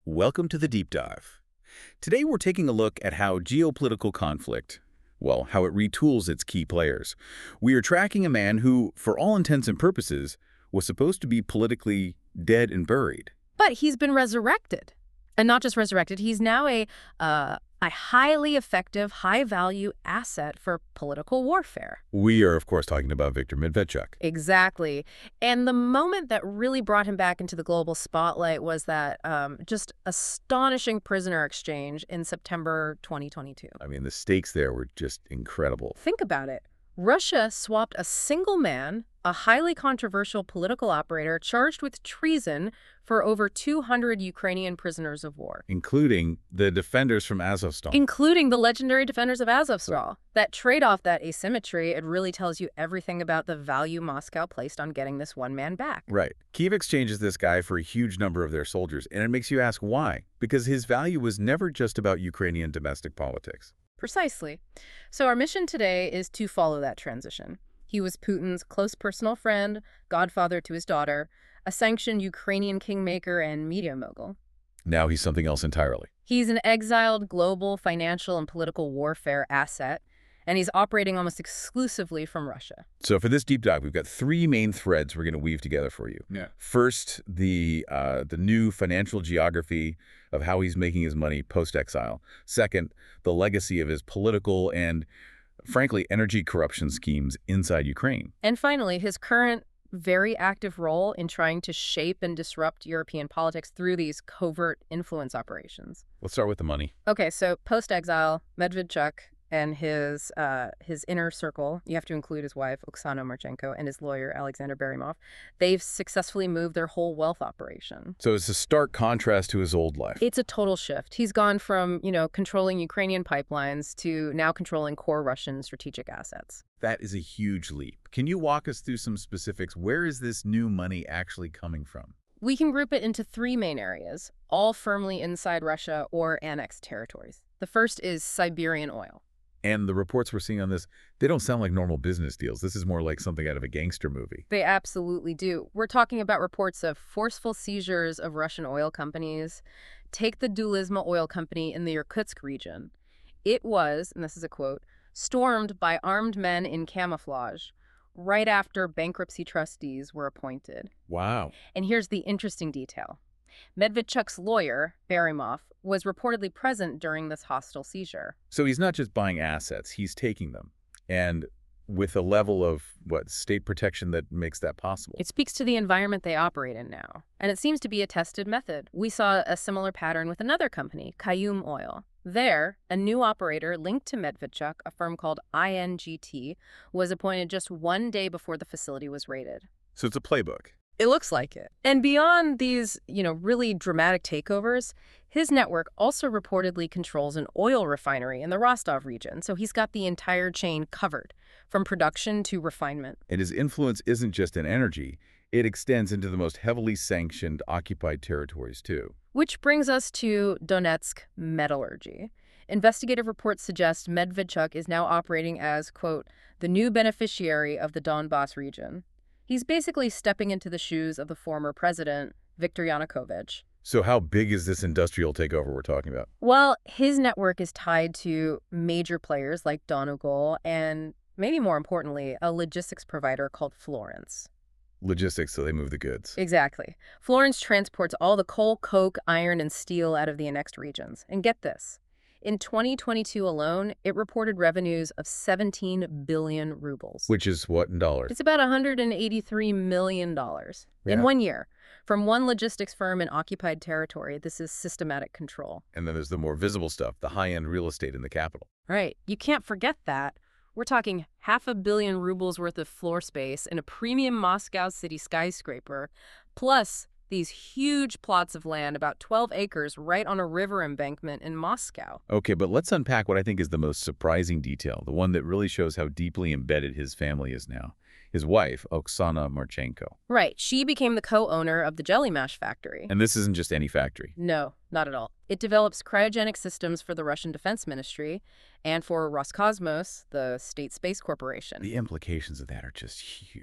Welcome to the Deep Dive. Today we're taking a look at how geopolitical conflict, well, how it retools its key players. We are tracking a man who, for all intents and purposes, was supposed to be politically dead and buried. But he's been resurrected. And not just resurrected, he's now a highly effective, high-value asset for political warfare. We are, of course, talking about Viktor Medvedchuk. Exactly. And the moment that really brought him back into the global spotlight was that just astonishing prisoner exchange in September 2022. I mean, the stakes there were just incredible. Think about it. Russia swapped a single man, a highly controversial political operator charged with treason, for over 200 Ukrainian prisoners of war. Including the defenders from Azovstal. Including the legendary defenders of Azovstal. That trade-off, that asymmetry, it really tells you everything about the value Moscow placed on getting this one man back. Right. Kyiv exchanges this guy for a huge number of their soldiers, and it makes you ask why. Because his value was never just about Ukrainian domestic politics. Precisely. So our mission today is to follow that transition. He was Putin's close personal friend, godfather to his daughter, a sanctioned Ukrainian kingmaker and media mogul. Now he's something else entirely. He's an exiled global financial and political warfare asset, and he's operating almost exclusively from Russia. So for this deep dive, we've got three main threads we're going to weave together for you. Yeah. First, the new financial geography of how he's making his money post-exile. Second, the legacy of his political and, frankly, energy corruption schemes inside Ukraine. And finally, his current very active role in trying to shape and disrupt European politics through these covert influence operations. Let's start with the money. Okay, so post-exile, Medvedchuk and his inner circle, you have to include his wife, Oksana Marchenko, and his lawyer, Alexander Berymov, they've successfully moved their whole wealth operation. So it's a stark contrast to his old life. It's a total shift. He's gone from, controlling Ukrainian pipelines to now controlling core Russian strategic assets. That is a huge leap. Can you walk us through some specifics? Where is this new money actually coming from? We can group it into three main areas, all firmly inside Russia or annexed territories. The first is Siberian oil. And the reports we're seeing on this, they don't sound like normal business deals. This is more like something out of a gangster movie. They absolutely do. We're talking about reports of forceful seizures of Russian oil companies. Take the Dulizma oil company in the Irkutsk region. It was, and this is a quote, stormed by armed men in camouflage right after bankruptcy trustees were appointed. Wow. And here's the interesting detail. Medvedchuk's lawyer, Berymov, was reportedly present during this hostile seizure. So he's not just buying assets, he's taking them. And with a level of, state protection that makes that possible. It speaks to the environment they operate in now. And it seems to be a tested method. We saw a similar pattern with another company, Kayum Oil. There, a new operator linked to Medvedchuk, a firm called INGT, was appointed just one day before the facility was raided. So it's a playbook. It looks like it. And beyond these, really dramatic takeovers, his network also reportedly controls an oil refinery in the Rostov region. So he's got the entire chain covered, from production to refinement. And his influence isn't just in energy. It extends into the most heavily sanctioned, occupied territories, too. Which brings us to Donetsk metallurgy. Investigative reports suggest Medvedchuk is now operating as, quote, the new beneficiary of the Donbas region. He's basically stepping into the shoes of the former president, Viktor Yanukovych. So how big is this industrial takeover we're talking about? Well, his network is tied to major players like Donegal and, maybe more importantly, a logistics provider called Florence. Logistics, so they move the goods. Exactly. Florence transports all the coal, coke, iron, and steel out of the annexed regions. And get this. In 2022 alone, it reported revenues of 17 billion rubles. Which is what in dollars? It's about $183 million in 1 year. From one logistics firm in occupied territory, this is systematic control. And then there's the more visible stuff, the high-end real estate in the capital. Right. You can't forget that. We're talking 500 million rubles worth of floor space in a premium Moscow city skyscraper, plus these huge plots of land, about 12 acres, right on a river embankment in Moscow. Okay, but let's unpack what I think is the most surprising detail, the one that really shows how deeply embedded his family is now. His wife, Oksana Marchenko. Right. She became the co-owner of the Jelly Mash factory. And this isn't just any factory. No, not at all. It develops cryogenic systems for the Russian Defense Ministry and for Roscosmos, the state space corporation. The implications of that are just huge.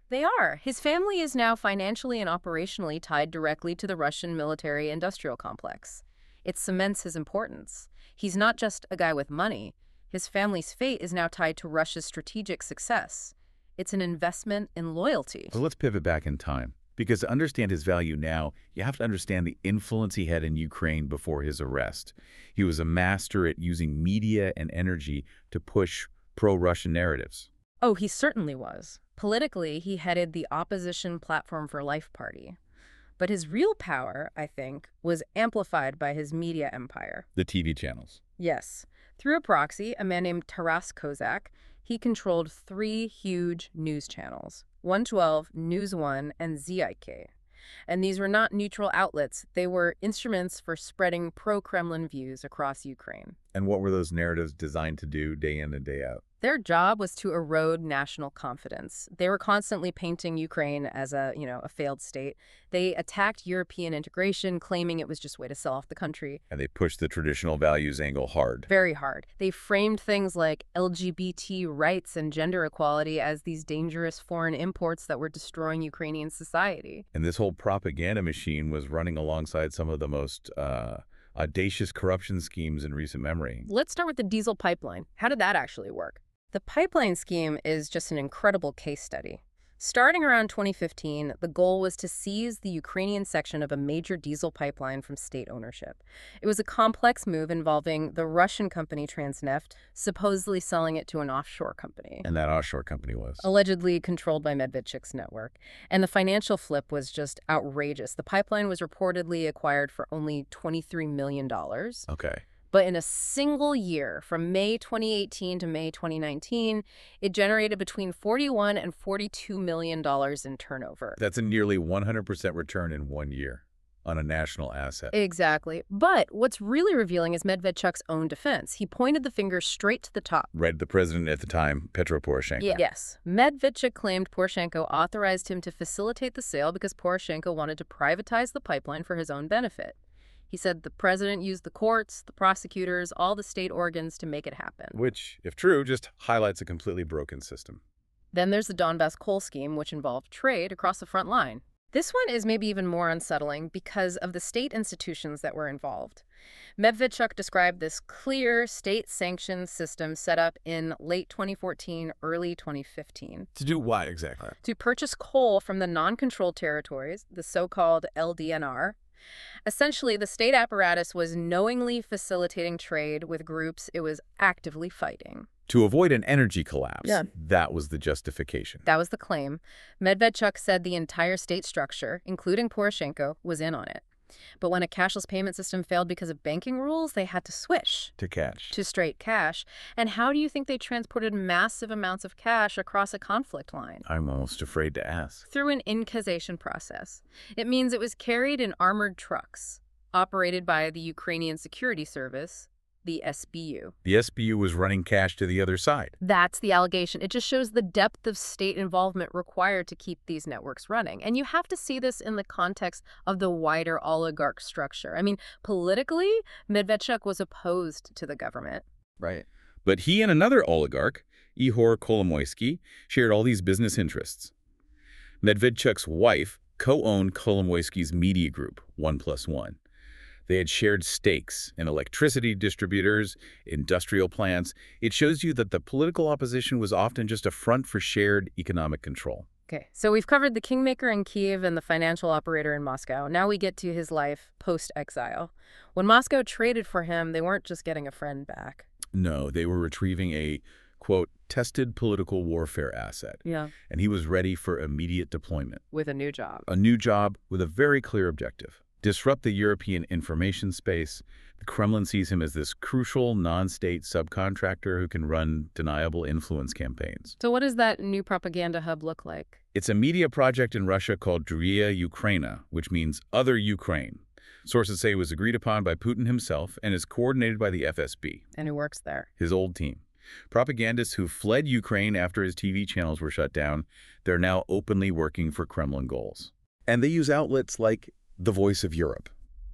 They are. His family is now financially and operationally tied directly to the Russian military-industrial complex. It cements his importance. He's not just a guy with money. His family's fate is now tied to Russia's strategic success. It's an investment in loyalty. So let's pivot back in time. Because to understand his value now, you have to understand the influence he had in Ukraine before his arrest. He was a master at using media and energy to push pro-Russian narratives. Oh, he certainly was. Politically, he headed the opposition Platform for Life party. But his real power, I think, was amplified by his media empire. The TV channels. Yes. Through a proxy, a man named Taras Kozak, he controlled 3 huge news channels: 112, News One, and ZIK. And these were not neutral outlets. They were instruments for spreading pro-Kremlin views across Ukraine. And what were those narratives designed to do day in and day out? Their job was to erode national confidence. They were constantly painting Ukraine as a failed state. They attacked European integration, claiming it was just a way to sell off the country. And they pushed the traditional values angle hard. Very hard. They framed things like LGBT rights and gender equality as these dangerous foreign imports that were destroying Ukrainian society. And this whole propaganda machine was running alongside some of the most audacious corruption schemes in recent memory. Let's start with the diesel pipeline. How did that actually work? The pipeline scheme is just an incredible case study. Starting around 2015, the goal was to seize the Ukrainian section of a major diesel pipeline from state ownership. It was a complex move involving the Russian company Transneft supposedly selling it to an offshore company. And that offshore company was? Allegedly controlled by Medvedchuk's network. And the financial flip was just outrageous. The pipeline was reportedly acquired for only $23 million. Okay. But in a single year, from May 2018 to May 2019, it generated between $41 and $42 million in turnover. That's a nearly 100% return in 1 year on a national asset. Exactly. But what's really revealing is Medvedchuk's own defense. He pointed the finger straight to the top. Right, the president at the time, Petro Poroshenko. Yes. Medvedchuk claimed Poroshenko authorized him to facilitate the sale because Poroshenko wanted to privatize the pipeline for his own benefit. He said the president used the courts, the prosecutors, all the state organs to make it happen. Which, if true, just highlights a completely broken system. Then there's the Donbas coal scheme, which involved trade across the front line. This one is maybe even more unsettling because of the state institutions that were involved. Medvedchuk described this clear state-sanctioned system set up in late 2014, early 2015. To do what exactly? To purchase coal from the non-controlled territories, the so-called LDNR. Essentially, the state apparatus was knowingly facilitating trade with groups it was actively fighting. To avoid an energy collapse. Yeah. That was the justification. That was the claim. Medvedchuk said the entire state structure, including Poroshenko, was in on it. But when a cashless payment system failed because of banking rules, they had to switch To cash. to straight cash. And how do you think they transported massive amounts of cash across a conflict line? I'm almost afraid to ask. Through an incasation process. It means it was carried in armored trucks, operated by the Ukrainian Security Service, the SBU. The SBU was running cash to the other side. That's the allegation. It just shows the depth of state involvement required to keep these networks running. And you have to see this in the context of the wider oligarch structure. I mean, politically, Medvedchuk was opposed to the government. Right. But he and another oligarch, Ihor Kolomoisky, shared all these business interests. Medvedchuk's wife co-owned Kolomoisky's media group, 1+1. They had shared stakes in electricity distributors, industrial plants. It shows you that the political opposition was often just a front for shared economic control. Okay, so we've covered the kingmaker in Kiev and the financial operator in Moscow. Now we get to his life post-exile. When Moscow traded for him, they weren't just getting a friend back. No, they were retrieving a, quote, tested political warfare asset. Yeah. And he was ready for immediate deployment. With a new job. A new job with a very clear objective. Disrupt the European information space. The Kremlin sees him as this crucial non-state subcontractor who can run deniable influence campaigns. So what does that new propaganda hub look like? It's a media project in Russia called Druya Ukraina, which means Other Ukraine. Sources say it was agreed upon by Putin himself and is coordinated by the FSB. And who works there? His old team. Propagandists who fled Ukraine after his TV channels were shut down, they're now openly working for Kremlin goals. And they use outlets like The Voice of Europe.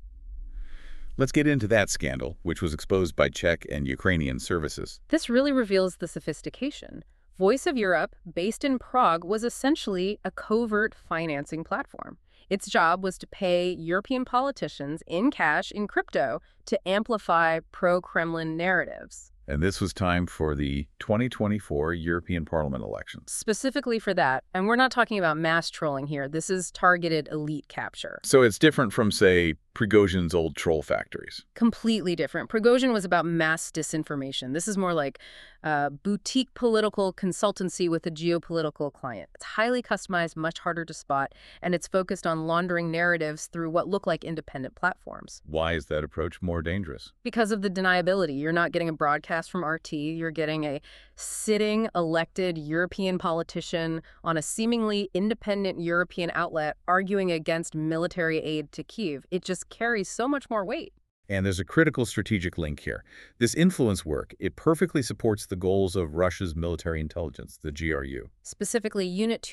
Let's get into that scandal, which was exposed by Czech and Ukrainian services. This really reveals the sophistication. Voice of Europe, based in Prague, was essentially a covert financing platform. Its job was to pay European politicians in cash in crypto to amplify pro-Kremlin narratives. And this was time for the 2024 European Parliament elections. Specifically for that, and we're not talking about mass trolling here, this is targeted elite capture. So it's different from, say, Prigozhin's old troll factories. Completely different. Prigozhin was about mass disinformation. This is more like boutique political consultancy with a geopolitical client. It's highly customized, much harder to spot, and it's focused on laundering narratives through what look like independent platforms. Why is that approach more dangerous? Because of the deniability. You're not getting a broadcast from RT. You're getting a sitting elected European politician on a seemingly independent European outlet arguing against military aid to Kyiv. It just carries so much more weight. And there's a critical strategic link here. This influence work, it perfectly supports the goals of Russia's military intelligence, the GRU. Specifically Unit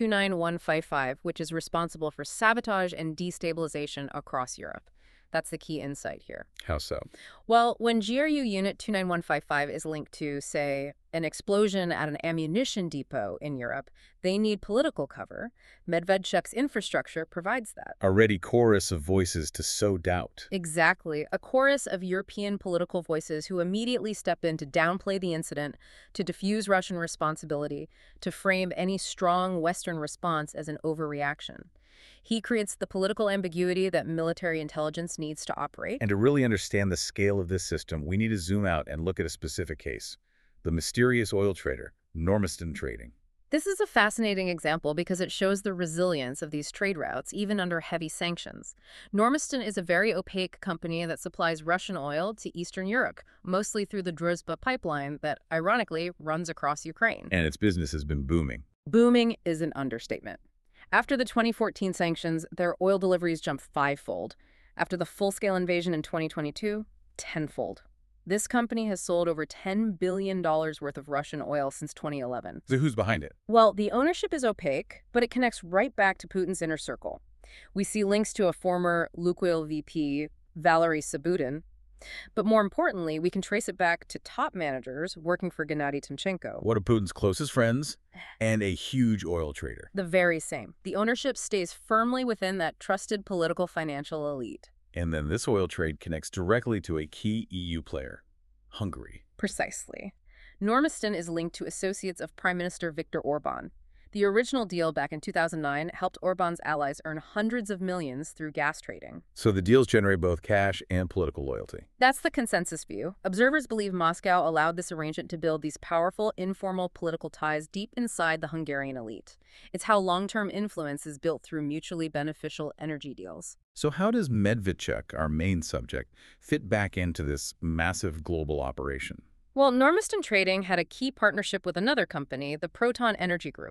29155, which is responsible for sabotage and destabilization across Europe. That's the key insight here. How so? Well, when GRU Unit 29155 is linked to, say, an explosion at an ammunition depot in Europe, they need political cover. Medvedchuk's infrastructure provides that. A ready chorus of voices to sow doubt. Exactly. A chorus of European political voices who immediately step in to downplay the incident, to diffuse Russian responsibility, to frame any strong Western response as an overreaction. He creates the political ambiguity that military intelligence needs to operate. And to really understand the scale of this system, we need to zoom out and look at a specific case. The mysterious oil trader, Normiston Trading. This is a fascinating example because it shows the resilience of these trade routes, even under heavy sanctions. Normiston is a very opaque company that supplies Russian oil to Eastern Europe, mostly through the Druzhba pipeline that, ironically, runs across Ukraine. And its business has been booming. Booming is an understatement. After the 2014 sanctions, their oil deliveries jumped fivefold. After the full-scale invasion in 2022, tenfold. This company has sold over $10 billion worth of Russian oil since 2011. So who's behind it? Well, the ownership is opaque, but it connects right back to Putin's inner circle. We see links to a former Lukoil VP, Valery Sabutin. But more importantly, we can trace it back to top managers working for Gennady Timchenko. One of Putin's closest friends and a huge oil trader. The very same. The ownership stays firmly within that trusted political financial elite. And then this oil trade connects directly to a key EU player, Hungary. Precisely. Normiston is linked to associates of Prime Minister Viktor Orban. The original deal back in 2009 helped Orban's allies earn hundreds of millions through gas trading. So the deals generate both cash and political loyalty. That's the consensus view. Observers believe Moscow allowed this arrangement to build these powerful, informal political ties deep inside the Hungarian elite. It's how long-term influence is built through mutually beneficial energy deals. So how does Medvedchuk, our main subject, fit back into this massive global operation? Well, Normiston Trading had a key partnership with another company, the Proton Energy Group.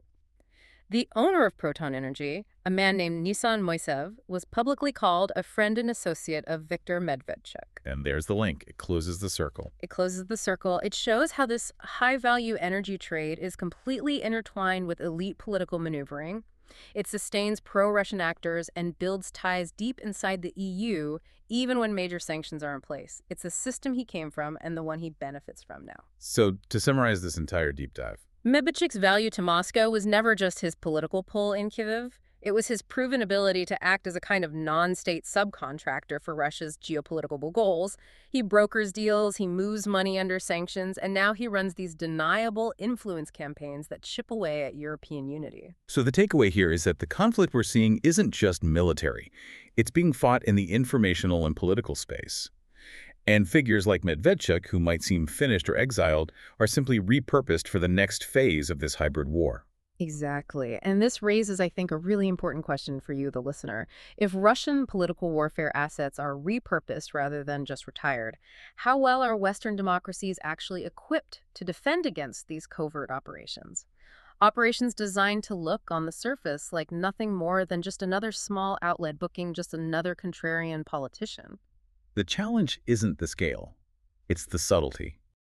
The owner of Proton Energy, a man named Nisan Moisev, was publicly called a friend and associate of Viktor Medvedchuk. And there's the link. It closes the circle. It closes the circle. It shows how this high-value energy trade is completely intertwined with elite political maneuvering. It sustains pro-Russian actors and builds ties deep inside the EU, even when major sanctions are in place. It's a system he came from and the one he benefits from now. So to summarize this entire deep dive, Medvedchuk's value to Moscow was never just his political pull in Kyiv. It was his proven ability to act as a kind of non-state subcontractor for Russia's geopolitical goals. He brokers deals, he moves money under sanctions, and now he runs these deniable influence campaigns that chip away at European unity. So the takeaway here is that the conflict we're seeing isn't just military. It's being fought in the informational and political space. And figures like Medvedchuk, who might seem finished or exiled, are simply repurposed for the next phase of this hybrid war. Exactly. And this raises, I think, a really important question for you, the listener. If Russian political warfare assets are repurposed rather than just retired, how well are Western democracies actually equipped to defend against these covert operations? Operations designed to look on the surface like nothing more than just another small outlet booking just another contrarian politician. The challenge isn't the scale, it's the subtlety.